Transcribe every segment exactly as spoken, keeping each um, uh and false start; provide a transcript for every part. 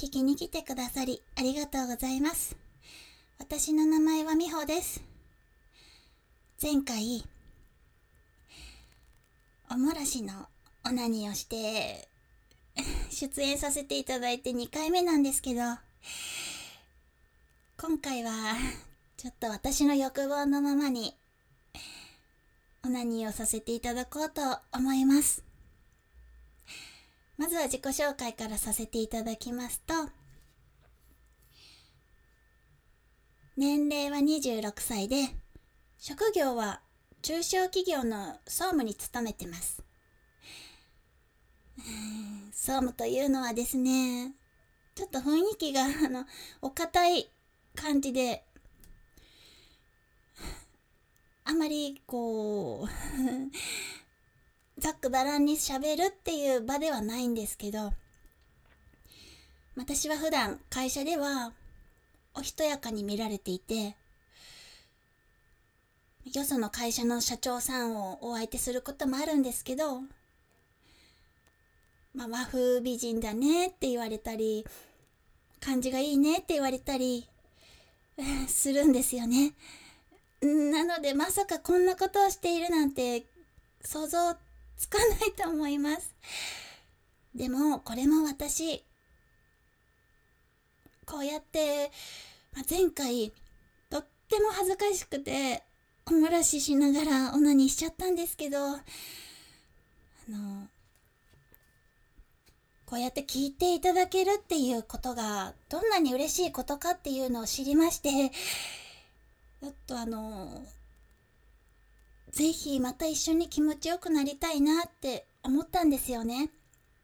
聞きに来てくださりありがとうございます。私の名前はみほです。前回、おもらしのオナニーをして出演させていただいてにかいめなんですけど、今回はちょっと私の欲望のままにオナニーをさせていただこうと思います。まずは自己紹介からさせていただきますと、年齢はにじゅうろくさいで、職業は中小企業の総務に勤めてます。総務というのはですね、ちょっと雰囲気があのお堅い感じで、あまりこうざっくばらんに喋るっていう場ではないんですけど、私は普段会社ではおしとやかに見られていて、よその会社の社長さんをお相手することもあるんですけど、まあ、和風美人だねって言われたり、感じがいいねって言われたりするんですよね。なのでまさかこんなことをしているなんて想像つかないと思います。でもこれも私、こうやって、まあ、前回とっても恥ずかしくてお漏らししながらオナニーしちゃったんですけど、あのこうやって聞いていただけるっていうことがどんなに嬉しいことかっていうのを知りまして、ちょっとあのぜひまた一緒に気持ちよくなりたいなって思ったんですよね。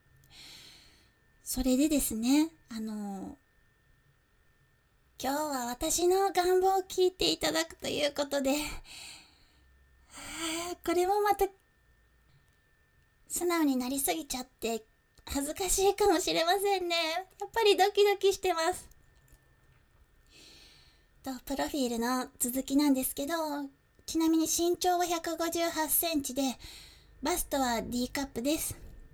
それでですね、あの今日は私の願望を聞いていただくということで、これもまた素直になりすぎちゃって恥ずかしいかもしれませんね。やっぱりドキドキしてます。とプロフィールの続きなんですけど、ちなみに身長はひゃくごじゅうはちセンチで、バストは D カップです。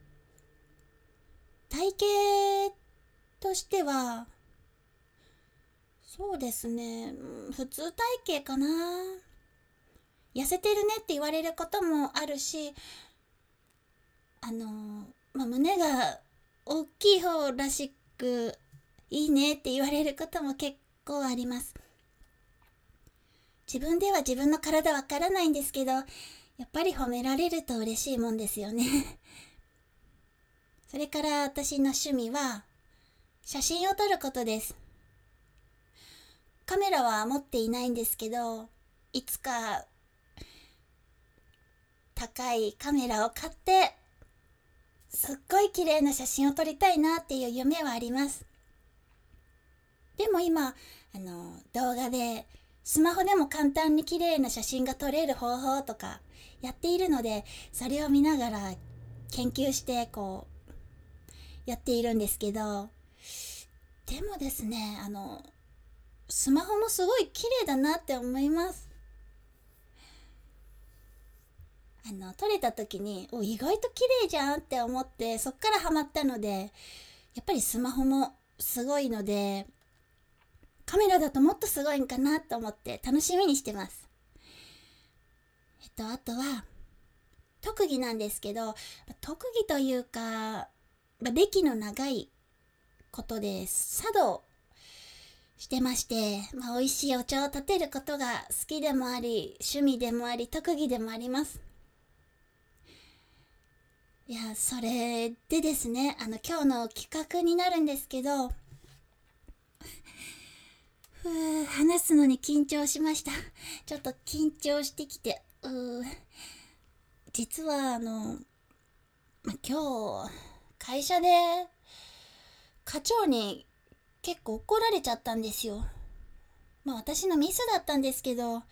体型としてはそうですね、普通体型かな。痩せてるねって言われることもあるし、あのまあ、胸が大きい方らしくいいねって言われることも結構あります。自分では自分の体わからないんですけど、やっぱり褒められると嬉しいもんですよね。それから私の趣味は写真を撮ることです。カメラは持っていないんですけど、いつか高いカメラを買ってすっごい綺麗な写真を撮りたいなっていう夢はあります。でも今あの動画でスマホでも簡単に綺麗な写真が撮れる方法とかやっているので、それを見ながら研究してこうやっているんですけど、でもですね、あのスマホもすごい綺麗だなって思います。あの撮れた時にお意外と綺麗じゃんって思って、そっからハマったので、やっぱりスマホもすごいので、カメラだともっとすごいんかなと思って楽しみにしてます。えっとあとは特技なんですけど、特技というか歴の長いことで茶道してまして、まあ、美味しいお茶を立てることが好きでもあり、趣味でもあり、特技でもあります。いや、それでですね、あの今日の企画になるんですけど、ふう話すのに緊張しました。ちょっと緊張してきて、う実はあの、ま、今日会社で課長に結構怒られちゃったんですよ。まあ私のミスだったんですけど、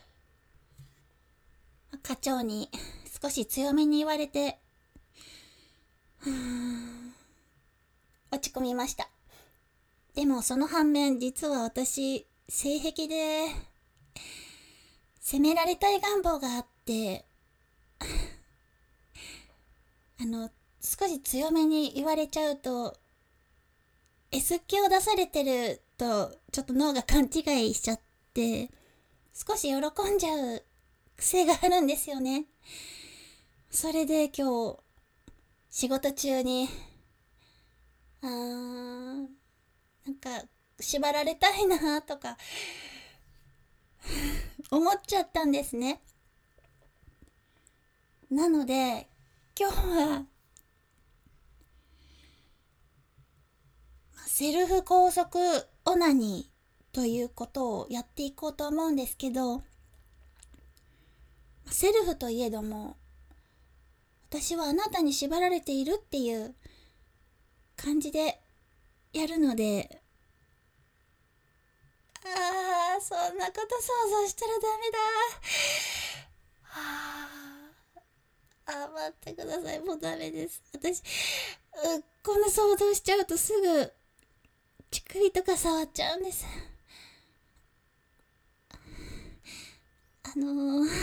課長に少し強めに言われて、うーん落ち込みました。でもその反面、実は私性癖で責められたい願望があって、あの少し強めに言われちゃうと S 気を出されてるとちょっと脳が勘違いしちゃって少し喜んじゃう癖があるんですよね。それで今日仕事中にあーなんか縛られたいなとか思っちゃったんですね。なので今日はセルフ拘束オナニーということをやっていこうと思うんですけど、セルフといえども私はあなたに縛られているっていう感じでやるので、あーそんなこと想像したらダメだ。はあー待ってください、もうダメです。私うこんな想像しちゃうとすぐ乳首とか触っちゃうんです。あのー、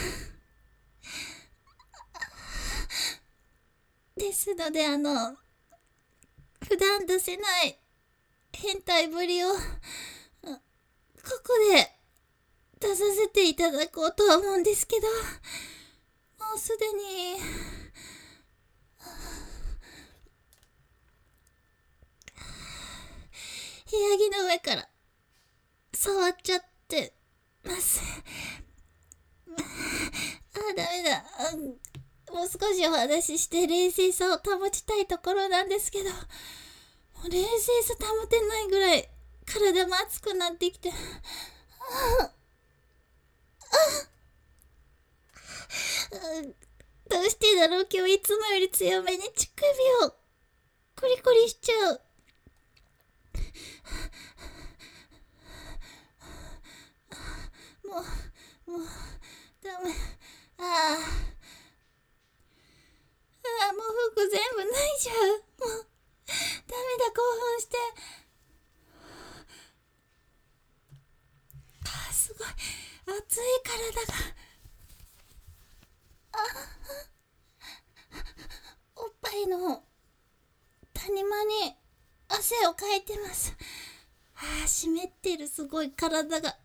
ですのであの普段出せない変態ぶりをここで出させていただこうとは思うんですけど、もうすでに部屋着の上から触っちゃってます。あ、ダメだ。もう少しお話しして冷静さを保ちたいところなんですけど、もう冷静さ保てないぐらい体も熱くなってきて、どうしてだろう、今日いつもより強めに乳首をコリコリしちゃう。もうもうダメ。ああああもう服全部脱いじゃう。もうダメだ、興奮して。ああすごい熱い体が。あおっぱいの谷間に汗をかいてます。ああ湿ってる、すごい体が。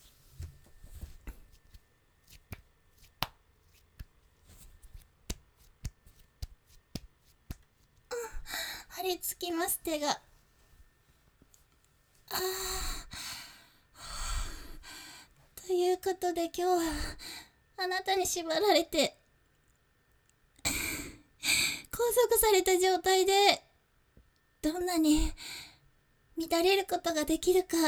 張り付きます、手が。ああということで今日はあなたに縛られて拘束された状態でどんなに乱れることができるか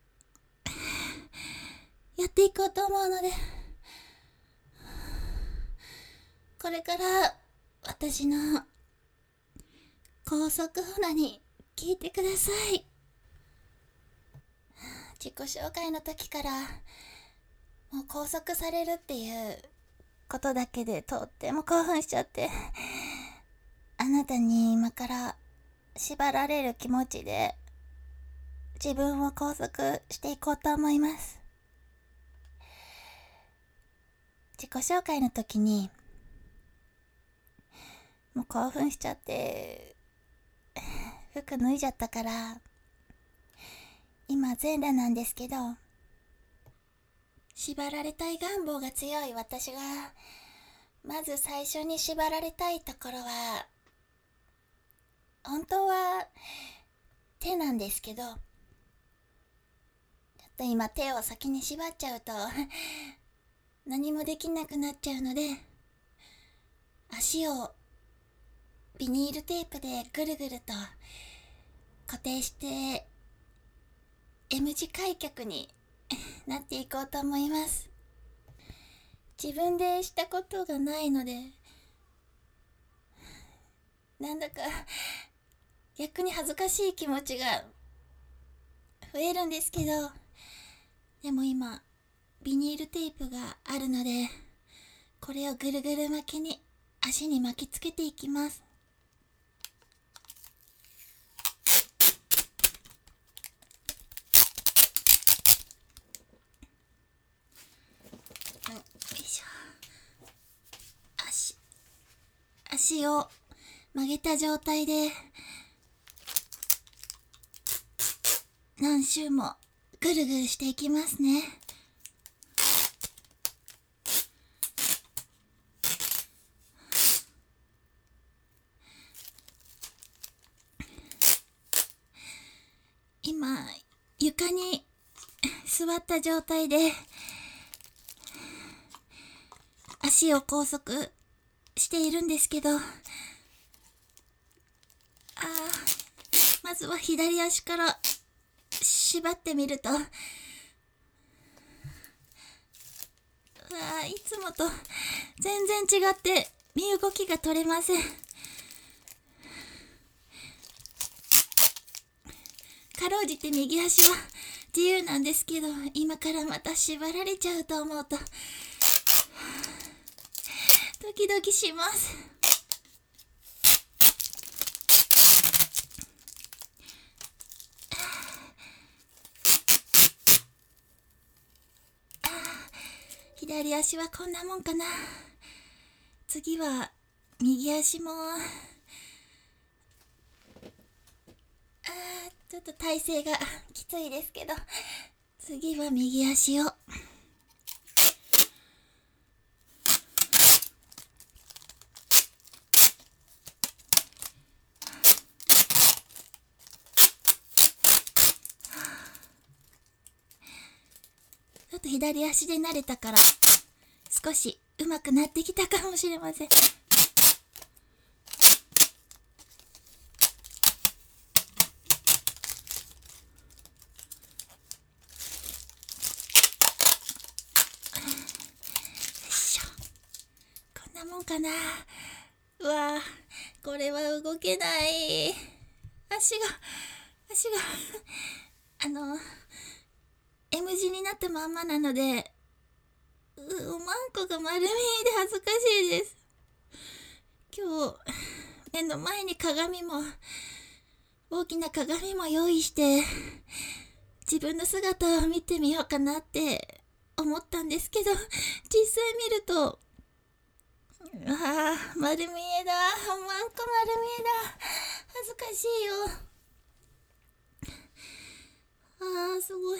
やっていこうと思うので、これから私の高速オナに聞いてください。自己紹介の時からもう拘束されるっていうことだけでとっても興奮しちゃって、あなたに今から縛られる気持ちで自分を拘束していこうと思います。自己紹介の時にもう興奮しちゃって服脱いじゃったから今全裸なんですけど、縛られたい願望が強い私がまず最初に縛られたいところは本当は手なんですけど、ちょっと今手を先に縛っちゃうと何もできなくなっちゃうので、足をビニールテープでぐるぐると固定して M 字開脚になっていこうと思います。自分でしたことがないのでなんだか逆に恥ずかしい気持ちが増えるんですけど、でも今ビニールテープがあるのでこれをぐるぐる巻きに足に巻きつけていきます。うん、よいしょ。足足を曲げた状態で何周もぐるぐるしていきますね。今床に座った状態で足を拘束しているんですけど、あーまずは左足から縛ってみると、うわーいつもと全然違って身動きが取れません。かろうじて右足は自由なんですけど、今からまた縛られちゃうと思うとドキドキします。左足はこんなもんかな。次は右足も、あーちょっと体勢がきついですけど、次は右足をちょっと左足で慣れたから少し上手くなってきたかもしれません。こんなもんかな。うわー、これは動けない。足が足があの M 字になったまんまなので、うおまんこが丸見えで恥ずかしいです。今日目の前に鏡も大きな鏡も用意して自分の姿を見てみようかなって思ったんですけど、実際見ると、ああ丸見えだ、おまんこ丸見えだ、恥ずかしいよ。ああすごい、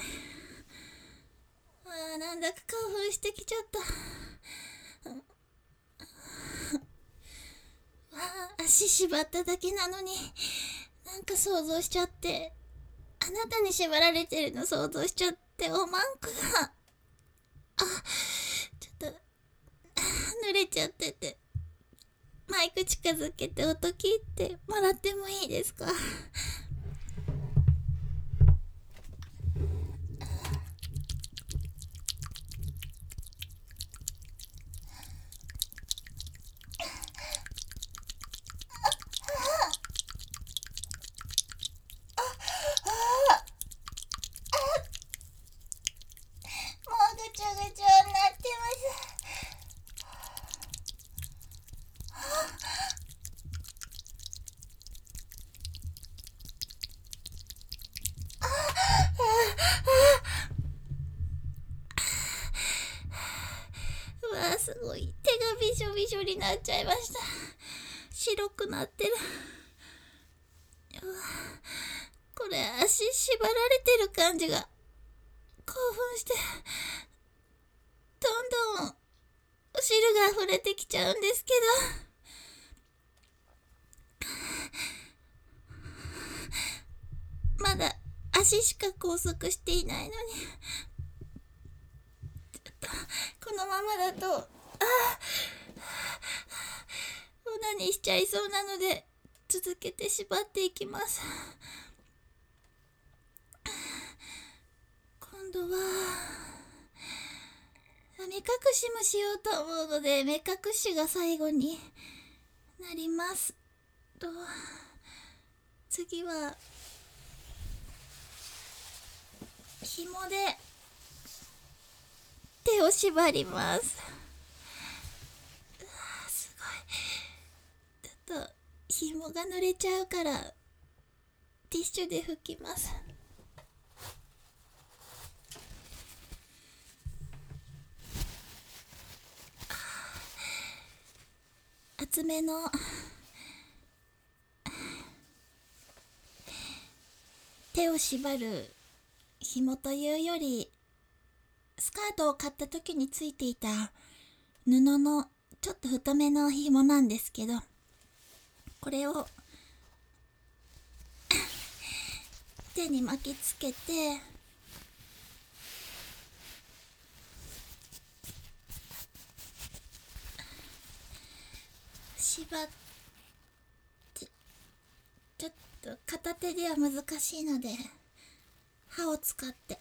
ああなんだか興奮してきちゃった。ああ足縛っただけなのになんか想像しちゃって、あなたに縛られてるの想像しちゃって、おまんこがあちょっと濡れちゃってて、マイク近づけて音聞いてもらってもいいですか？もうぐちゃぐちゃになってます。うわすごい、手がびしょびしょになっちゃいました。白くなってる。うわこれ足縛られてる感じが興奮して、どんどんお汁が溢れてきちゃうんですけど、まだ足しか拘束していないのに、ちょっとこのままだとああオナニーしちゃいそうなので続けて縛っていきます。今度は目隠しもしようと思うので、目隠しが最後になりますと、次は紐で手を縛ります。うわすごい、ちょっと紐が濡れちゃうからティッシュで拭きます。厚めの手を縛る紐というよりスカートを買った時についていた布のちょっと太めの紐なんですけど、これを手に巻きつけて、縛ってちょっと片手では難しいので刃を使って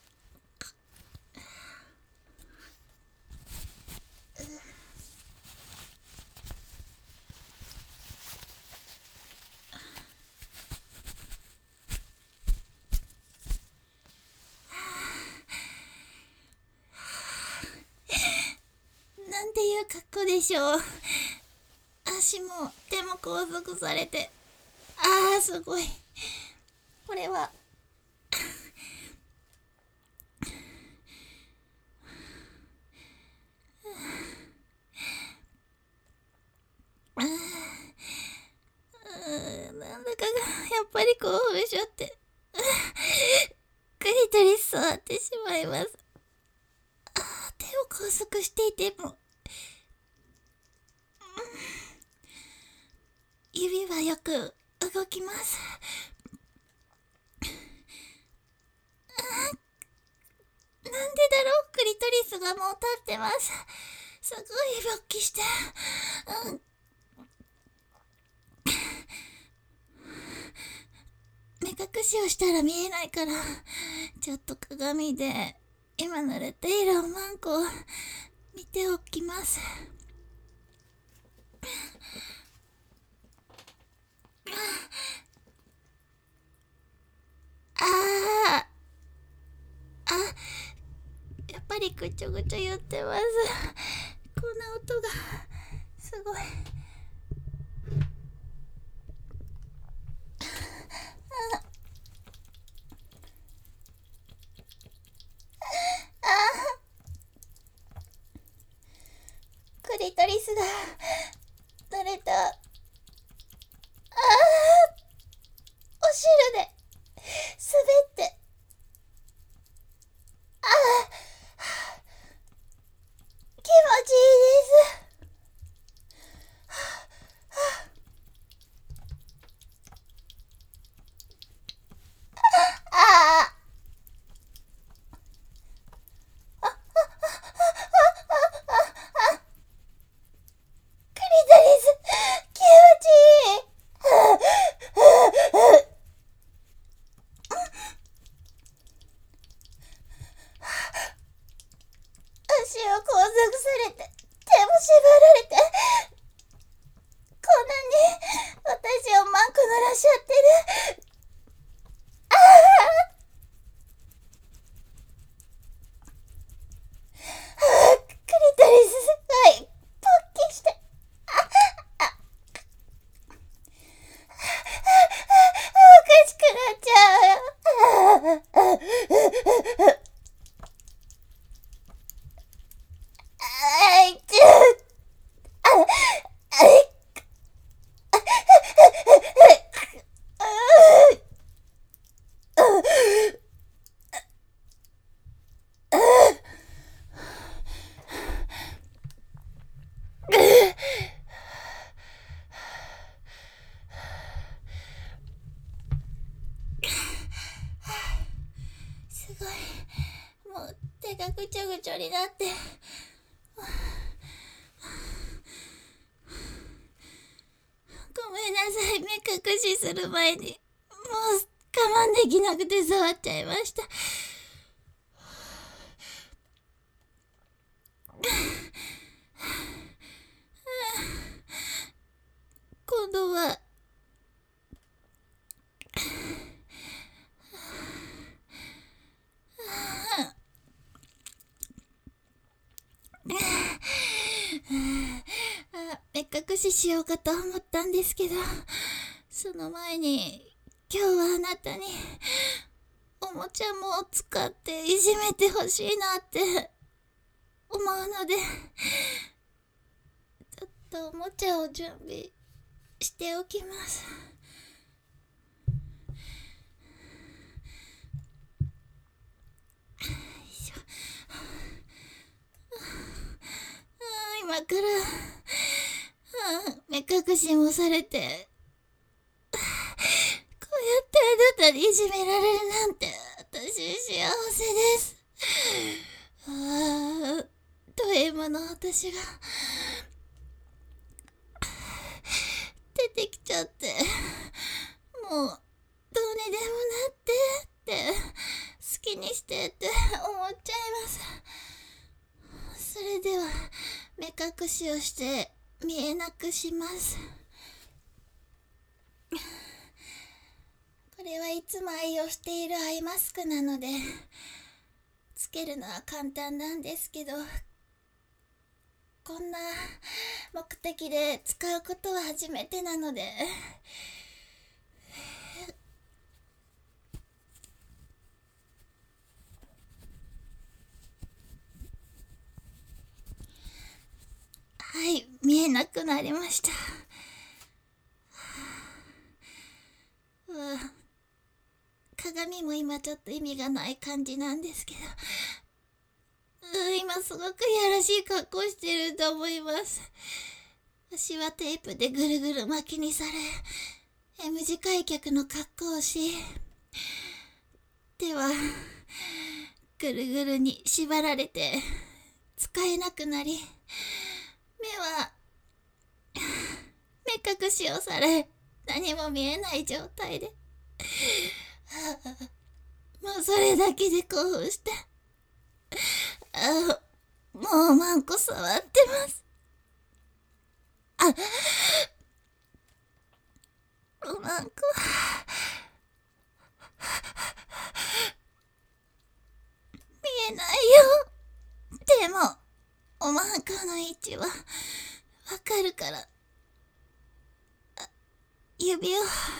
なんていう格好でしょう。足も手も拘束されて、あーすごい。これはあーうーんなんだかがやっぱり興奮しちゃってクリトリス触ってしまいます。あー手を拘束していても指はよく動きます。なんでだろう、クリトリスがもう立ってます。すごい勃起して、うん、目隠しをしたら見えないから、ちょっと鏡で今濡れているおまんこを見ておきます。あああ、やっぱりぐちょぐちょ言ってます。こんな音がすごい。クリトリスが垂れた。ああ、お汁で滑って、ああ、気持ちいいです。ああ、クリトリス気持ちいい。足を拘束されて、手も縛られて、こんなに私をマンコ鳴らしちゃってる。ああ、クリトリスすごい勃起して、あああおかしくなっちゃう。あいちゅああいすごい、もう手がぐちょぐちょになって、ごめんなさい、目隠しする前にもう我慢できなくて触っちゃいました。今度は目隠ししようかと思ったんですけど、その前に今日はあなたにおもちゃも使っていじめてほしいなって思うので、ちょっとおもちゃを準備しておきます。 から、はあ、目隠しもされて、こうやってあなたにいじめられるなんて、私幸せです。ああ、ド M の私が、出てきちゃって、もう、どうにでもなってって、好きにしてって思っちゃいます。それでは、目隠しをして見えなくします。これはいつも愛用しているアイマスクなので、つけるのは簡単なんですけど、こんな目的で使うことは初めてなので、はい、見えなくなりました。うわ、鏡も今ちょっと意味がない感じなんですけど、う今すごくいやらしい格好してると思います。足はテープでぐるぐる巻きにされ、M 字開脚の格好をし、手はぐるぐるに縛られて使えなくなり、目は目隠しをされ、何も見えない状態で、もうそれだけで興奮して、あもうマンコ触ってます。あ、マンコ見えないよ。でもおマンコの位置はわかるから、指を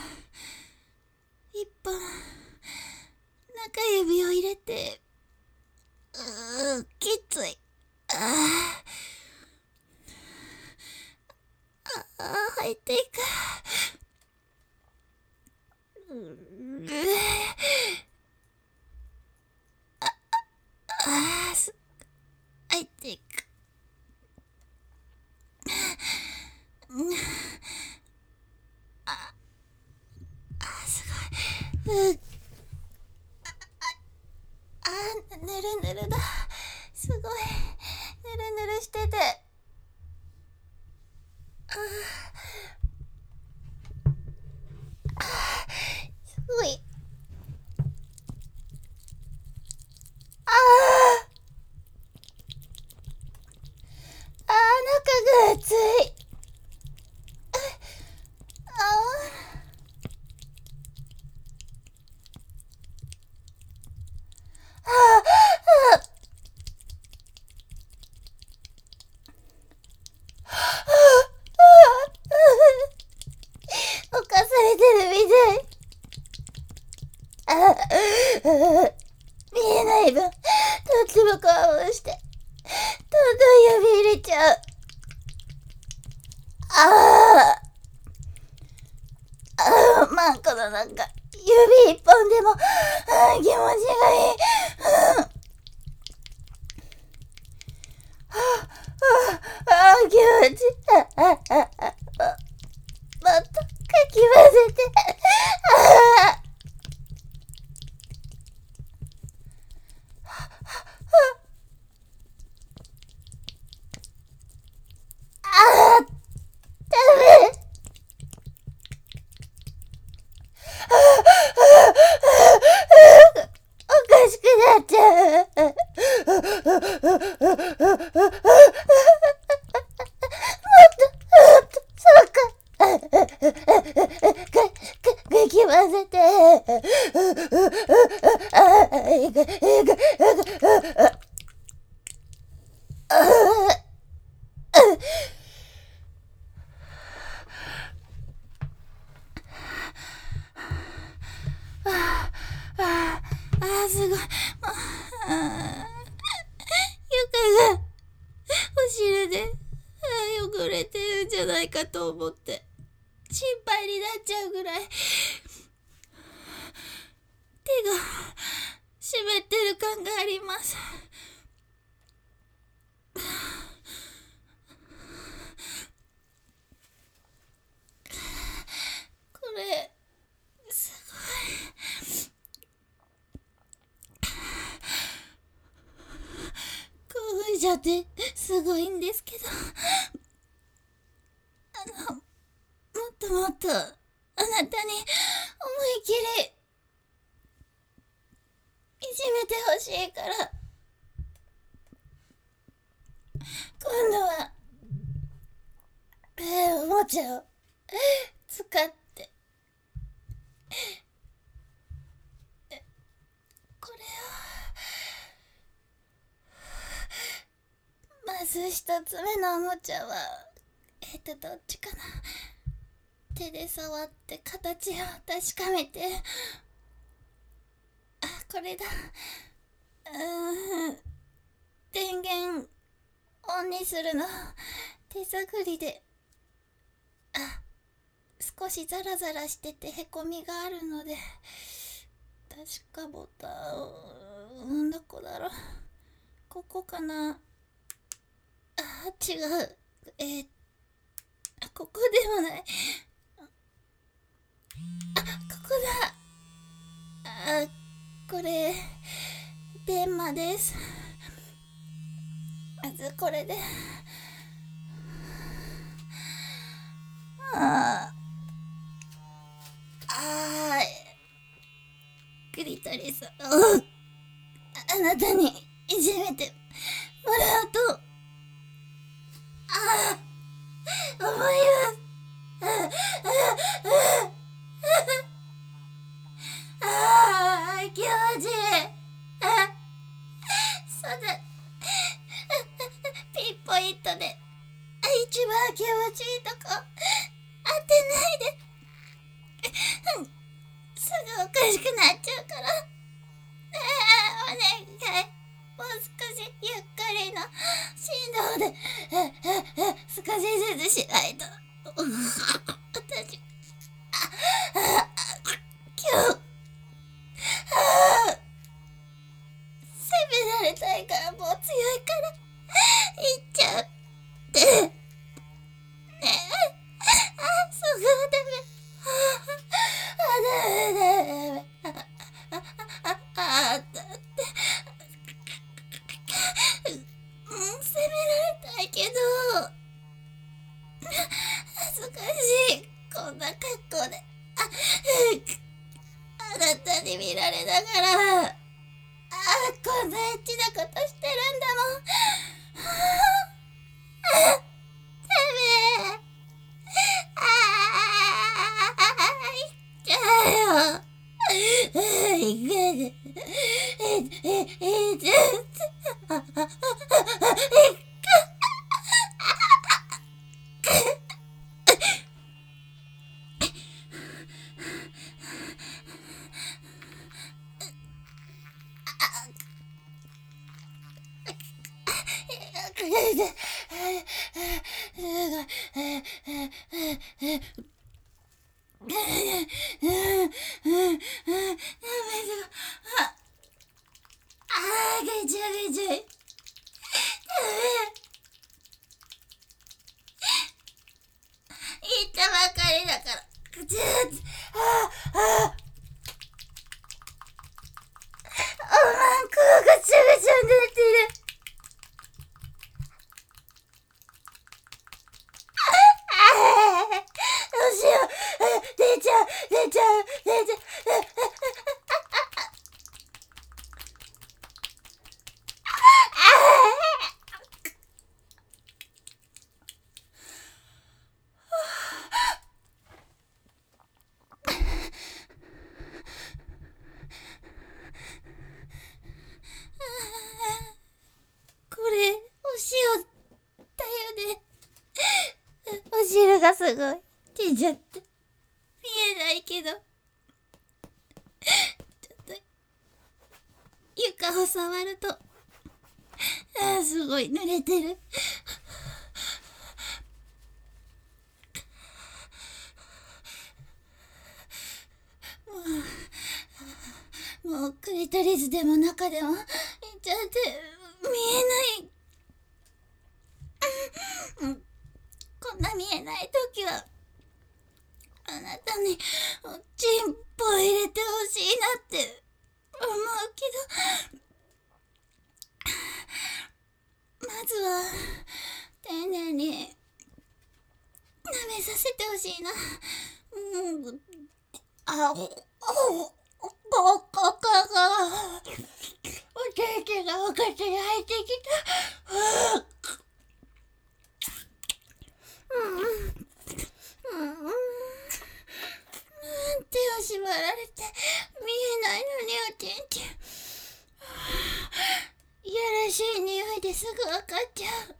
一本中指を入れて、うーきつい。ああああ入っていく。ううああす入っていく。うんああすごい。うああぬるぬるだ。すごいぬるぬるしてて、ああすごい。あああ中が熱い。ああ犯されてるみたい。ああ見えない分とっても興奮して、どんどん指入れちゃう。ああああマンコの中指一本でも、あ気持ちがいい。あああ気持ちいい。ああああまたかき混ぜて。ああああダメ。おかしくなっちゃう。そうか。かき混ぜて。ああ、いく、いく、いく。ああ。ああ、ああ、すごい。あ床がお汁で汚れてるんじゃないかと思って心配になっちゃうぐらい手が湿ってる感があります。 女ってすごいんですけど、あの、もっともっとあなたに思い切りいじめてほしいから、今度は、えー、おもちゃを使ってこれを、まず一つ目のおもちゃは、えっとどっちかな、手で触って形を確かめて、あ、これだ。うーん、電源オンにするの手探りで、あ、少しザラザラしててへこみがあるので、確かボタンを、うん、どこだろう、ここかな、あ、違う、えー、あ、ここでもない、あ、ここだ、あ、これ電マです。まずこれで、ああー、クリトリスをあなたにいじめてもらうと、ああ、思います。ああ、ああ、気持ちいい。あ、そうだ、ピンポイントで一番気持ちいいとこ当てないで、すぐおかしくなっちゃうから、ああ、お願い、もう少しゆっくりの振動で、あああ、少しずつしないと、私、ああ、今日、ああ、責められたいからもう強いから行っちゃうってねえ、あ、そこはダメ、あ、ダメダメ、ああああ、だってうん、責められたいけど恥ずかしい、こんな格好で、あ、あなたに見られながら、あ、こんなエッチなことしてるんだもん、あ、ダメ、ああ、行っちゃうよ、行くね、え、え、え、ちょっと、あ、あ、あ、あ、行く、すごい、ああ、ぐちゃぐちゃ、言ったばかりだから、ぐちゃぐちゃ、ああ、おまんこがぐちゃぐちゃになってる。どうしよう、出ちゃう、出ちゃう、出ちゃう、これお塩だよね。お汁がすごいちっちゃって見えないけど、ちょっと床を触ると、あー、すごい濡れてる。もうもうクリトリスでも中でもいっちゃって見えない、うん、こんな見えない時はあなたにおちんぽ入れてほしいなって思うけど、ましいな。うん。あ、お、お、お、こ、こ、こ、こ、お天気がお口に入ってきた。うんうんうんうん。手を縛られて見えないのにおちんちん。いやらしい匂いですぐわかっちゃう。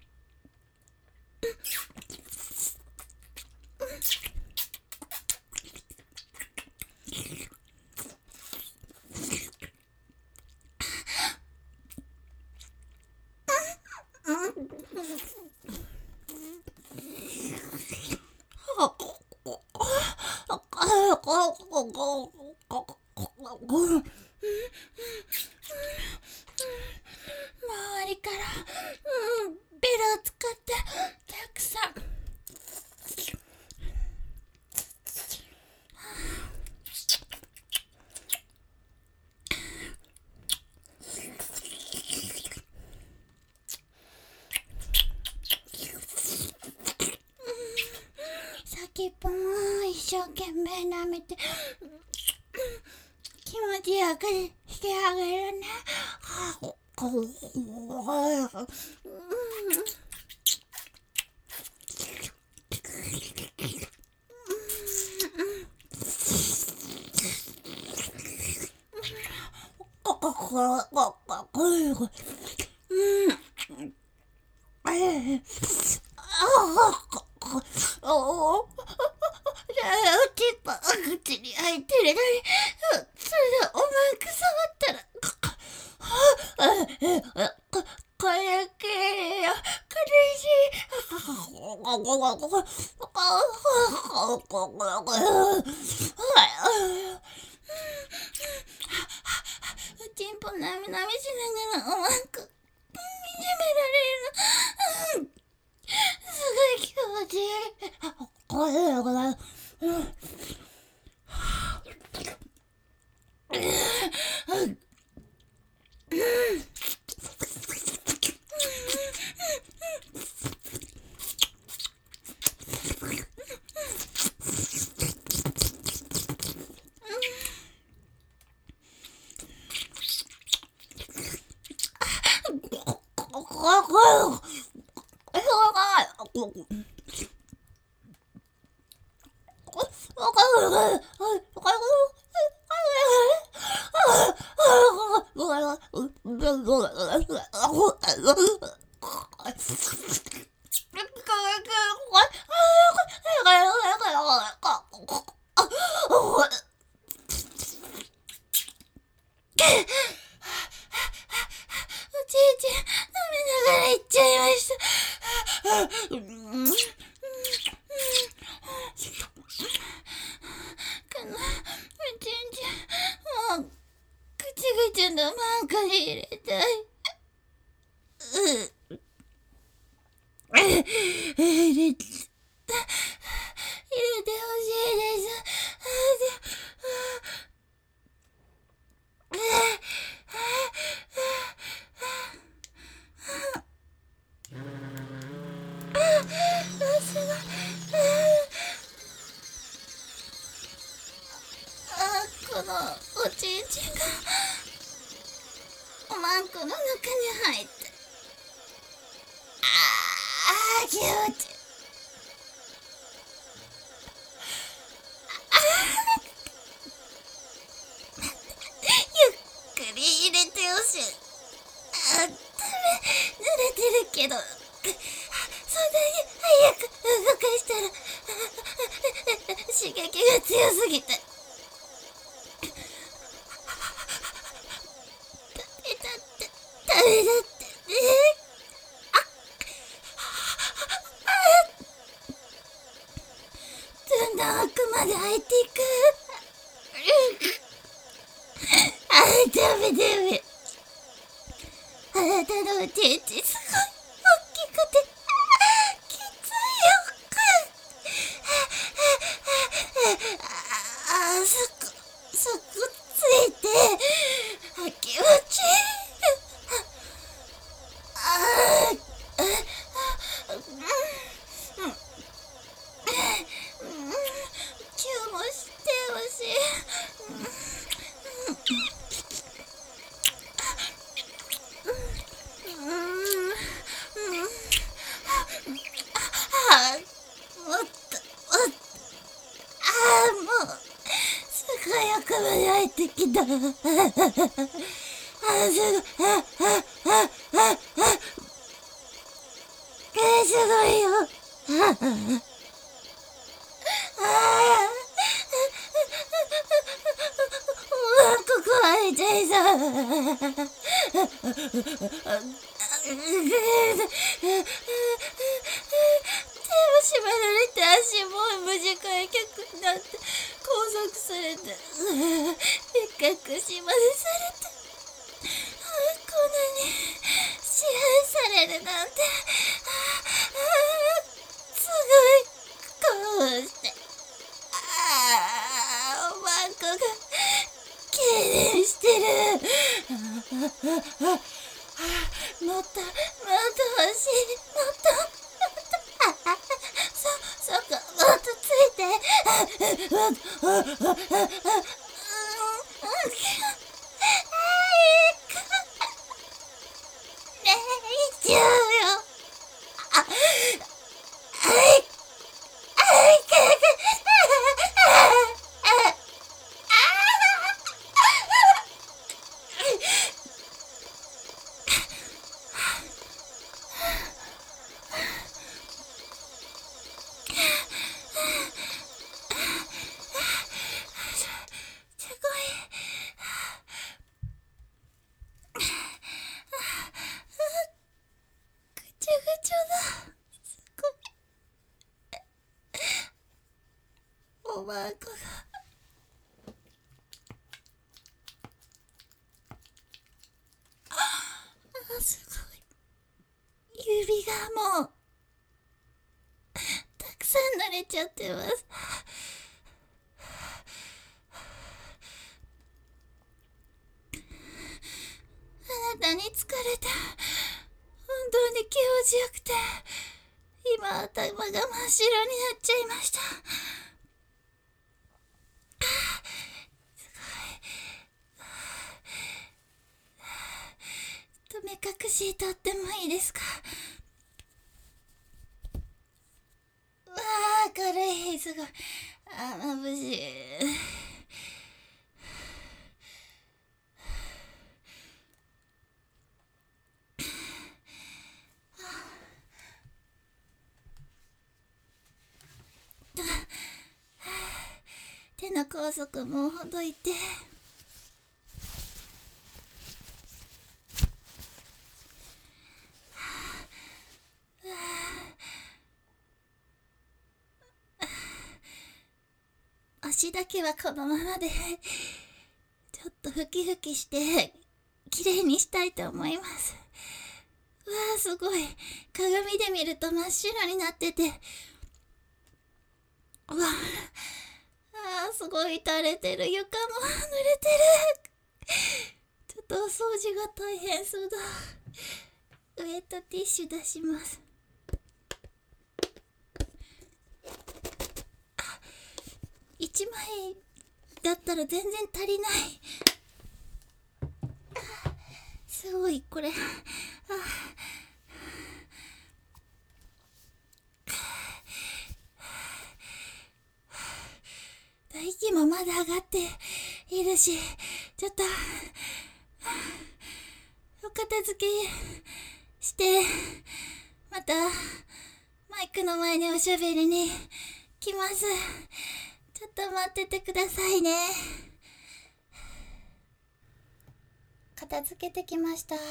周りから、うん、ベルを使ってたくさん先っぽも一生懸命舐めて気持ちよくしてあげるね。口に入ってるのに、それでおまんく触ったら、これきれいよ、苦しい。おちんぽなみなみしながらおまんくいじめられるの、すごい気持ちいい。これだからなんかに入れたい。うん。入れて、入れてほしいです。すごい。あ、このおちんちんがおまんこの中に入って、あー気持ちいい。ゆっくり入れてほしい。あ、ダメ、濡れてるけど、そんなに早く動かしたら刺激が強すぎてダメだってね。どんどん奥まで入っていく。あ、ダメダメ。あなたのおちんちんすごい大きくてきついよ。あ、そこそこついて気持ちいい。ああ、うん。 てきた。あ、すごい。あ、あ、あ、あ、あ、え、すごいよ。あ、あ、あ、ここはめちゃいさ。手を縛られて足も無事開脚になって拘束されて、でっかく縛までされて、こんなに支配されるなんて、すごい興奮して、ああ、おばんこが痙攣してる。もっともっと欲しい。もっとそ、そこ、もっとついて。ねえ、いっちゃうよ。あ、あい、あい、かか、すごい。ぐちゃぐちゃだ。すごい。おばあこが。あ、すごい。指がもう、たくさん濡れちゃってます。あなたに疲れた。本当に気持ちよくて、今頭が真っ白になっちゃいました。と目隠し取ってもいいですか？わあ、軽い。すごい。あ、眩しい。手の拘束もほどいて。足だけはこのままで、ちょっとふきふきして、きれいにしたいと思います。うわあ、すごい。鏡で見ると真っ白になってて。うわあ、あ、すごい垂れてる。床も濡れてる。ちょっとお掃除が大変そうだ。ウェットティッシュ出します。いちまいだったら全然足りない。すごい、これ。あ、唾液もまだ上がっているし、ちょっとお片付けして、またマイクの前におしゃべりに来ます。ちょっと待っててくださいね。片付けてきました。あ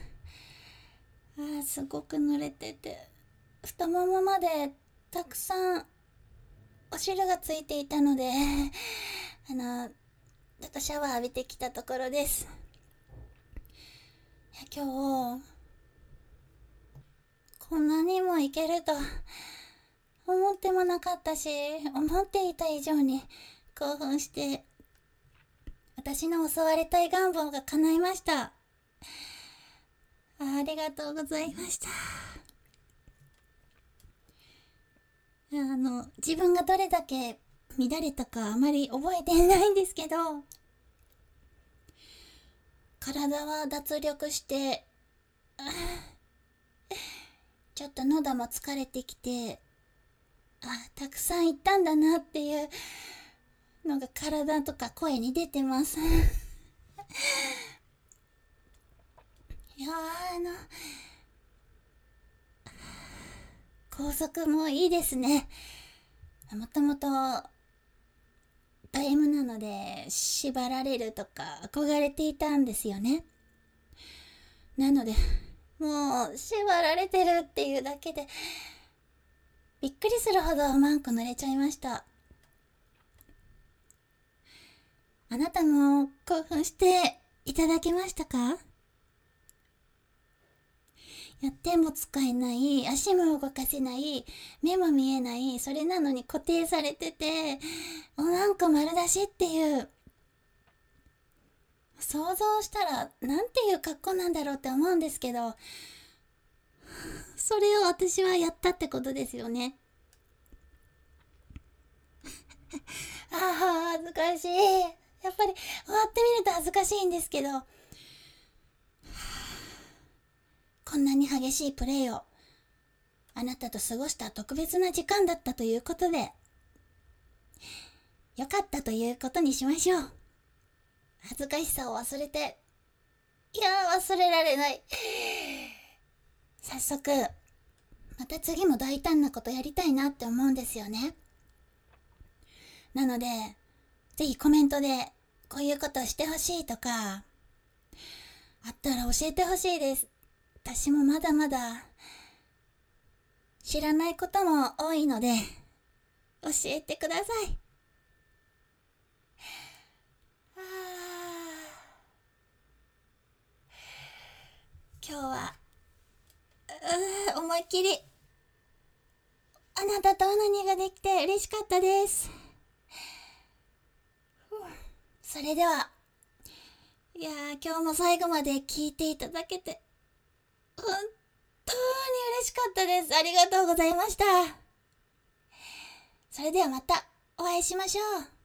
ー、すごく濡れてて、太ももまでたくさんお汁がついていたので、あのちょっとシャワー浴びてきたところです。いや、今日こんなにもいけると思ってもなかったし、思っていた以上に興奮して、私の襲われたい願望が叶いました。あ、ありがとうございました。あの自分がどれだけ乱れたかあまり覚えていないんですけど、体は脱力して、ちょっと喉も疲れてきて、あ、たくさん行ったんだなっていうのが体とか声に出てますいやー、あの校則もいいですね。もともとド M なので縛られるとか憧れていたんですよね。なのでもう縛られてるっていうだけでびっくりするほどマンコ乗れちゃいました。あなたも興奮していただけましたか？や手も使えない、足も動かせない、目も見えない、それなのに固定されてて、おまんこ丸出しっていう、想像したらなんていう格好なんだろうって思うんですけど、それを私はやったってことですよね。ああ、恥ずかしい。やっぱり終わってみると恥ずかしいんですけど、こんなに激しいプレイをあなたと過ごした特別な時間だったということで、よかったということにしましょう。恥ずかしさを忘れて、いやー、忘れられない。早速、また次も大胆なことやりたいなって思うんですよね。なので、ぜひコメントでこういうことしてほしいとか、あったら教えてほしいです。私もまだまだ知らないことも多いので、教えてください。あ今日はうー思いっきりあなたとオナニーができて嬉しかったです。それでは、いやー、今日も最後まで聞いていただけて本当に嬉しかったです。ありがとうございました。それではまたお会いしましょう。